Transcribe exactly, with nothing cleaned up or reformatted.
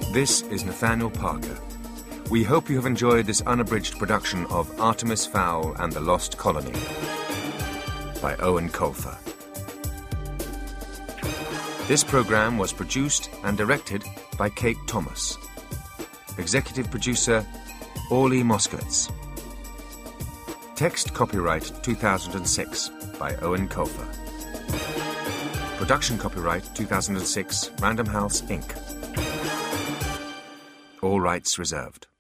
This is Nathaniel Parker. We hope you have enjoyed this unabridged production of Artemis Fowl and the Lost Colony by Owen Colfer. This programme was produced and directed by Kate Thomas. Executive producer, Orly Moskowitz. Text copyright two thousand six by Owen Colfer. Production copyright two thousand six, Random House, Incorporated. All rights reserved.